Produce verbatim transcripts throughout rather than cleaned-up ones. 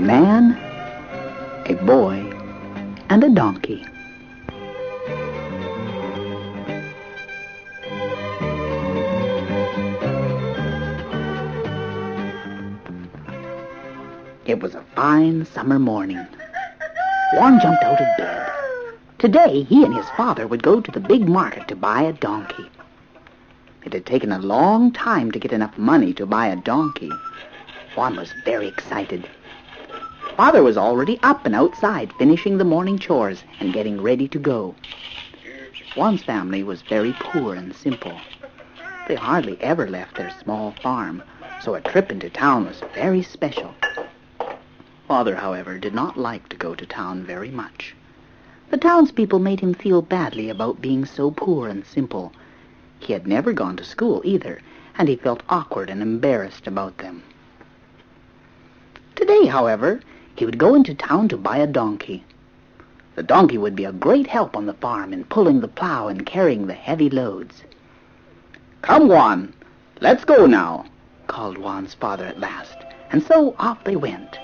man, a boy, and a donkey. It was a fine summer morning. Juan jumped out of bed. Today, he and his father would go to the big market to buy a donkey. It had taken a long time to get enough money to buy a donkey. Juan was very excited. Father was already up and outside, finishing the morning chores and getting ready to go. Juan's family was very poor and simple. They hardly ever left their small farm, so a trip into town was very special. Father, however, did not like to go to town very much. The townspeople made him feel badly about being so poor and simple. He had never gone to school either, and he felt awkward and embarrassed about them. Today, however, he would go into town to buy a donkey. The donkey would be a great help on the farm in pulling the plow and carrying the heavy loads. "Come, Juan, let's go now," called Juan's father at last, and so off they went.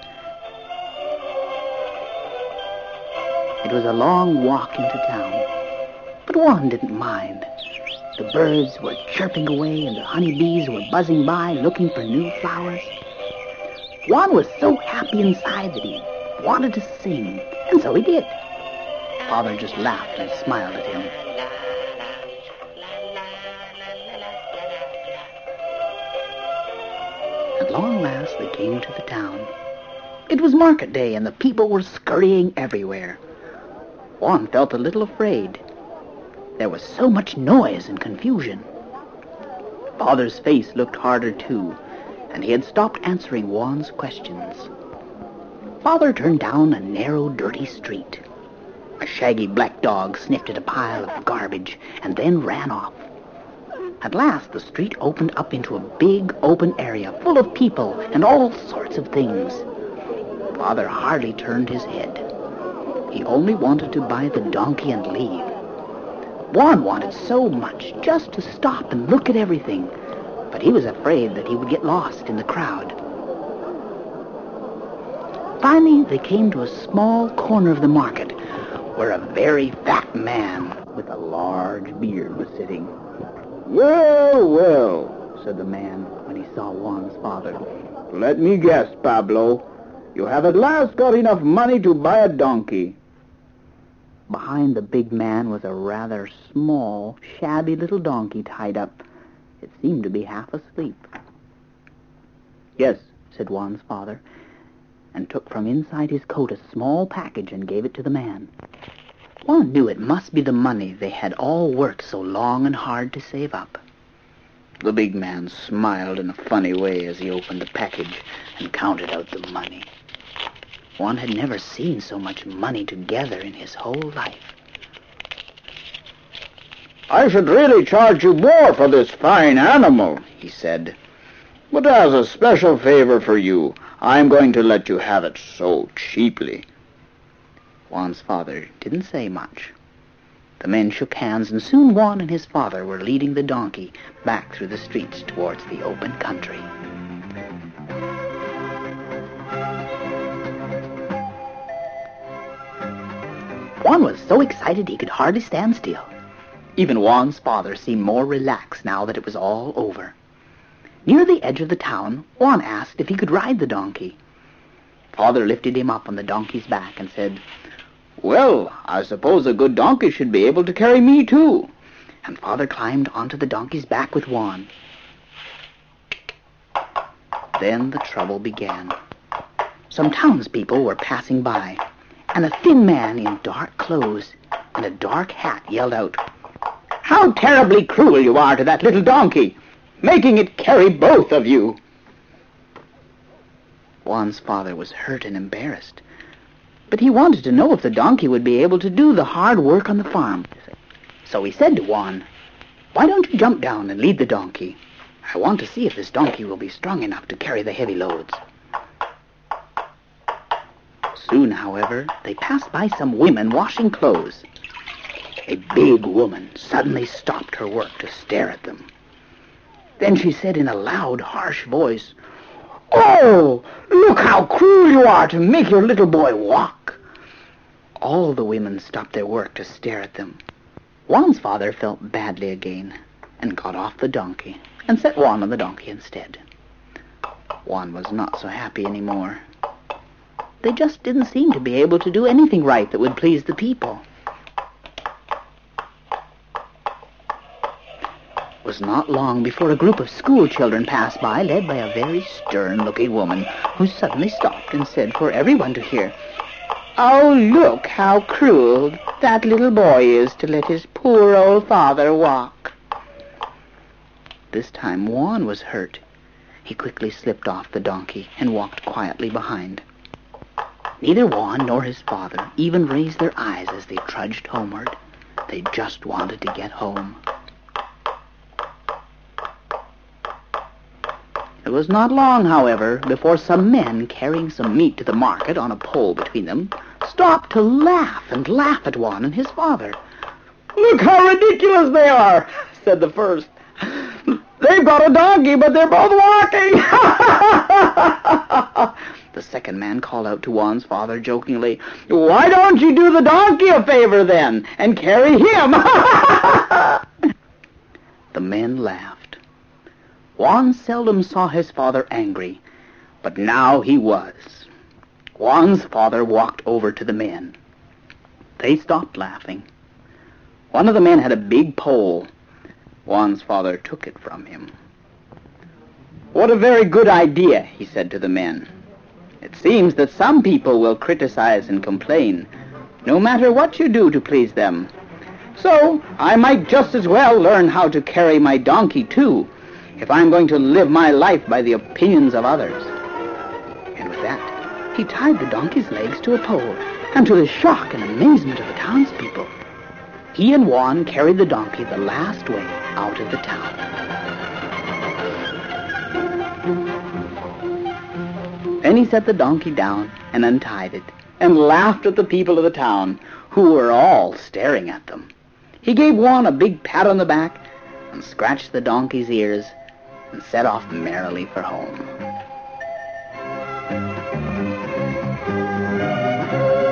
It was a long walk into town, but Juan didn't mind. The birds were chirping away and the honeybees were buzzing by looking for new flowers. Juan was so happy inside that he wanted to sing, and so he did. Father just laughed and smiled at him. At long last they came to the town. It was market day and the people were scurrying everywhere. Juan felt a little afraid. There was so much noise and confusion. Father's face looked harder too, and he had stopped answering Juan's questions. Father turned down a narrow, dirty street. A shaggy black dog sniffed at a pile of garbage and then ran off. At last, the street opened up into a big, open area full of people and all sorts of things. Father hardly turned his head. He only wanted to buy the donkey and leave. Juan wanted so much just to stop and look at everything, but he was afraid that he would get lost in the crowd. Finally, they came to a small corner of the market where a very fat man with a large beard was sitting. "Well, well," said the man when he saw Juan's father. "Let me guess, Pablo. You have at last got enough money to buy a donkey." Behind the big man was a rather small, shabby little donkey tied up. It seemed to be half asleep. "Yes," said Juan's father, and took from inside his coat a small package and gave it to the man. Juan knew it must be the money they had all worked so long and hard to save up. The big man smiled in a funny way as he opened the package and counted out the money. Juan had never seen so much money together in his whole life. "I should really charge you more for this fine animal," he said. "But as a special favor for you, I'm going to let you have it so cheaply." Juan's father didn't say much. The men shook hands, and soon Juan and his father were leading the donkey back through the streets towards the open country. Juan was so excited he could hardly stand still. Even Juan's father seemed more relaxed now that it was all over. Near the edge of the town, Juan asked if he could ride the donkey. Father lifted him up on the donkey's back and said, "Well, I suppose a good donkey should be able to carry me too." And Father climbed onto the donkey's back with Juan. Then the trouble began. Some townspeople were passing by, and a thin man in dark clothes and a dark hat yelled out, "How terribly cruel you are to that little donkey, making it carry both of you." Juan's father was hurt and embarrassed, but he wanted to know if the donkey would be able to do the hard work on the farm. So he said to Juan, "Why don't you jump down and lead the donkey? I want to see if this donkey will be strong enough to carry the heavy loads." Soon, however, they passed by some women washing clothes. A big woman suddenly stopped her work to stare at them. Then she said in a loud, harsh voice, Oh, look how cruel you are to make your little boy walk. All the women stopped their work to stare at them. Juan's father felt badly again and got off the donkey and set Juan on the donkey instead. Juan was not so happy anymore. They just didn't seem to be able to do anything right that would please the people. It was not long before a group of school children passed by, led by a very stern-looking woman, who suddenly stopped and said for everyone to hear, "Oh, look how cruel that little boy is to let his poor old father walk." This time Juan was hurt. He quickly slipped off the donkey and walked quietly behind. Neither Juan nor his father even raised their eyes as they trudged homeward. They just wanted to get home. It was not long, however, before some men carrying some meat to the market on a pole between them stopped to laugh and laugh at Juan and his father. "Look how ridiculous they are," said the first. "They've got a donkey, but they're both walking." The second man called out to Juan's father jokingly, "Why don't you do the donkey a favor then and carry him?" The men laughed. Juan seldom saw his father angry, but now he was. Juan's father walked over to the men. They stopped laughing. One of the men had a big pole. Juan's father took it from him. "What a very good idea," he said to the men. "It seems that some people will criticize and complain, no matter what you do to please them. So I might just as well learn how to carry my donkey too, if I'm going to live my life by the opinions of others." And with that, he tied the donkey's legs to a pole, and to the shock and amazement of the townspeople, he and Juan carried the donkey the last way out of the town. Then he set the donkey down and untied it, and laughed at the people of the town, who were all staring at them. He gave Juan a big pat on the back, and scratched the donkey's ears, and set off merrily for home.